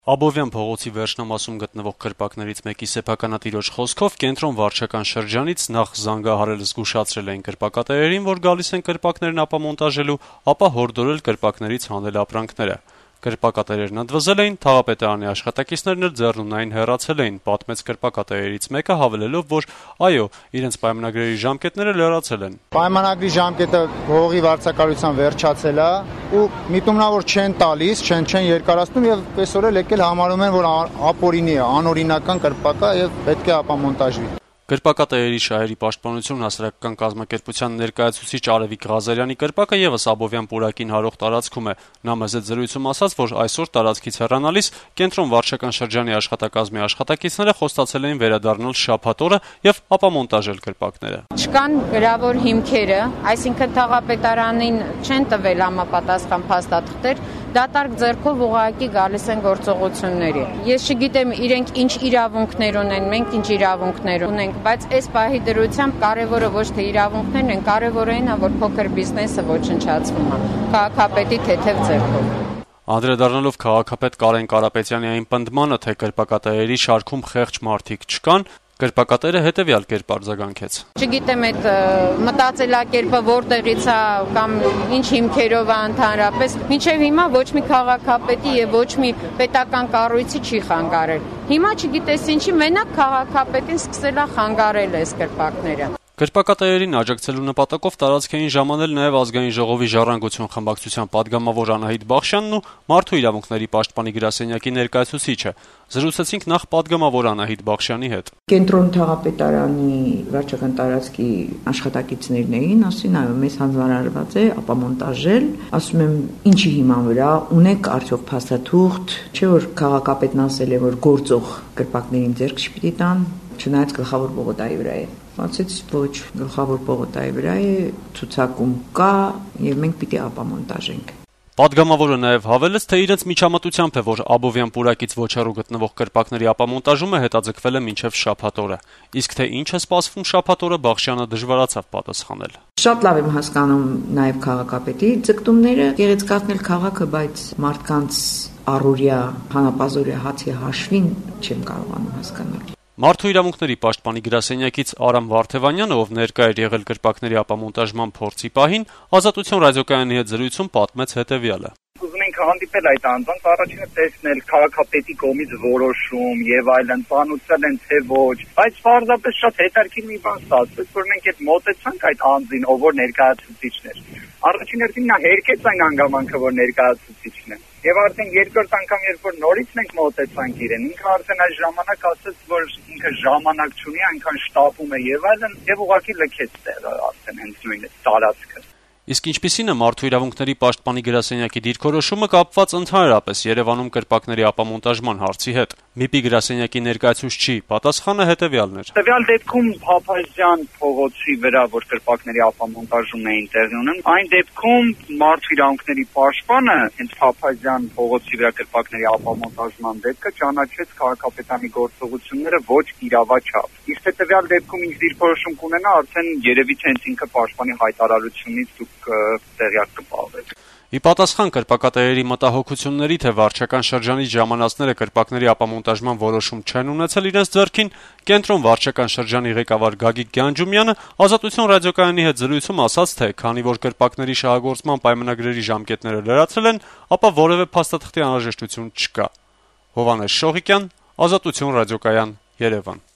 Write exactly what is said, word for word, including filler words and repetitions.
Աբովյան փողոցի վերջնամասում գտնվող կրպակներից մեկի սեփականատիրոջ խոսքով կենտրոն վարչական շրջանից նախ զանգահարել զգուշացրել էին կրպակատերերին, որ գալիս են կրպակներն ապամոնտաժելու, ապա հորդորել կրպակներից հանել ապրանքները։ Կրպակատերերն ընդվզել էին, թաղապետարանի աշխատակիցներն էլ ձեռնունայն հեռացել էին, պատմեց կրպակատերերից մեկը, հավելելով, որ այո, իրենց պայմանագրերի ժամկետները լրացել են։ Պայմանագրի ժամկետը հողի վարձակալության վերջացել է ու միտումնավոր չեն տալիս, չեն չեն երկարացնում եւ այսօր էլ եկել համարում են, որ ապօրինի է, անօրինական կրպակ է եւ պետք է ապամոնտաժվի։ Կրպակատերերի շահերի պաշտպանություն հասարակական կազմակերպության ներկայացուցիչ Արևիկ Ղազարյանի կրպակը եւս Աբովյան պուրակին հարող տարածքում է։ Նա մեզ հետ զրույցում ասաց, որ այսօր տարածքից հեռանալիս կենտրոն վարչական շրջանի աշխատակազմի աշխատակիցները խոստացել էին վերադառնալ շաբաթ օրը եւ ապամոնտաժել կրպակները։ Չկան գրավոր հիմքերը, այսինքն թաղապետարանին չեն տվել համապատասխան փաստաթղթեր, դատարկ ձեռքով ուղղակի գալիս են գործողությունների։ Ես չգիտեմ իրենք ինչ իրավունքներ ունեն, մենք ինչ իրավունքներ ունենք, բայց այս պահի դրությամբ կարևորը ոչ թե իրավունքներն են, կարևորը այն է, որ փոքր բիզնեսը ոչնչացվում է քաղաքապետի թեթև ձեռքով։ Անդրադառնալով քաղաքապետ Կարեն Կարապետյանի այն պնդմանը, թե կրպակատերերի շարքում խեղճ մարդիկ չկան, կրպակատերը հետևյալ կերպ արձագանքեց։ Չգիտեմ այդ մտածելակերպը որտեղից է կամ ինչ հիմքերով է ընդհանրապես, մինչև հիմա ոչ մի քաղաքապետի եւ ոչ մի պետական կառույցի չի խանգարել։ Հիմա չգիտես ինչի մենակ քաղաքապետին սկսել է խանգարել այս կրպակները։ Կրպակատերերին աջակցելու նպատակով տարածք էին ժամանել նաև Ազգային ժողովի Ժառանգություն խմբակցության падգամավոր Անահիտ Բախշյանն ու Մարդու իրավունքների պաշտպանի գրասենյակի ներկայացուցիչը։ Զրուցեցինք նախ падգամավոր Անահիտ Բախշյանի հետ։ Կենտրոն թաղապետարանի վարչական տարածքի աշխատակիցներն էին, ասին այո, մեզ հանձնարարված է ապամոնտաժել, ասում եմ ինչի հիման վրա, ունեք արդյոք փաստաթուղթ, չէ որ քաղաքապետն ասել է, որ գործող կրպակներին ձեռք չպիտի տան, չնայած գլխավոր պողոտայի վրա է։ Ասեց ոչ, գլխավոր պողոտայի վրա է, ցուցակում կա եւ մենք պիտի ապամոնտաժենք։ Падգամավորը նաև հավելեց, թե իրենց միջամտությամբ է, որ Աբովյան պուրակից ոչ հեռու գտնվող կրպակների ապամոնտաժումը հետաձգվել է մինչև շաբաթ օրը։ Իսկ թե ինչ է սպասվում շաբաթ օրը, Բախշյանը դժվարացավ պատասխանել։ Շատ լավ եմ հասկանում նաև քաղաքապետի ձգտումները գեղեցկացնել քաղաքը, բայց մարդկանց առօրյա հանապազորյա հացի հաշվին չեմ կարողանում հասկանալ։ Մարդու իրավունքների պաշտպանի գրասենյակից Արամ Վարդևանյանը, ով ներկա էր եղել կրպակների ապամոնտաժման փորձի պահին, Ազատություն ռադիոկայանի հետ զրույցում պատմեց հետևյալը։ Ուզում ենք հանդիպել այդ անձանց, առաջինը տեսնել քաղաքապետի կողմից որոշում եւ այլն, ծանոթացել են թե ոչ, բայց պարզապես շատ հետաքրքիր մի բան ստացվեց, որ մենք այդ մոտեցանք այդ անձին, ով որ ներկայացուցիչն էր։ Առաջին հերթին նա հերքեց այն հանգամանքը, որ ներկայացուցիչն է։ Եվ արդեն երկրորդ անգամ, երբ որ նորից մենք մոտեցանք իրեն, ինքը արդեն այս ժամանակ ասաց, որ ինքը ժամանակ չունի, այնքան շտապում է եւ այլն, եւ ուղղակի լքեց տեղը արդեն հենց նույն տարածքը։ Իսկ ինչպիսին է Մարդու իրավունքների պաշտպանի գրասենյակի դիրքորոշումը կապված ընդհանրապես Երևանում կրպակների ապամոնտաժման հարցի հետ։ ՄԻՊ-ի գրասենյակի ներկայացուցչի պատասխանը հետևյալն էր։ Տվյալ դեպքում Փափազյան փողոցի վրա, որ կրպակների ապամոնտաժումն էին տեղի ունենում, այն դեպքում Մարդու իրավունքների պաշտպանը հենց Փափազյան փողոցի վրա կրպակների ապամոնտաժման դեպքը ճանաչեց քաղաքապետանի գործողությունները ոչ իրավաչափ։ Իսկ թե տվյալ դեպքում ինչ դիրքորոշում կունենա, արդեն երևի թե հենց ինքը պաշտպանի հայտարարությունից դուք տեղյակ կպահվեք։ Ի պատասխան կրպակատերերի մտահոգությունների, թե վարչական շրջանից ժամանածները կրպակների ապամոնտաժման որոշում չեն ունեցել իրենց ձեռքին, կենտրոն վարչական շրջանի ղեկավար Գագիկ Գյանջումյանը Ազատություն ռադիոկայանի հետ զրույցում ասաց, թե քանի որ կրպակների շահագործման պայմանագրերի ժամկետները լրացել են, ապա որևէ փաստաթղթի անհրաժեշտություն չկա։ Հովհաննես Շողիկյան, Ազատություն ռադիոկայան, Երևան։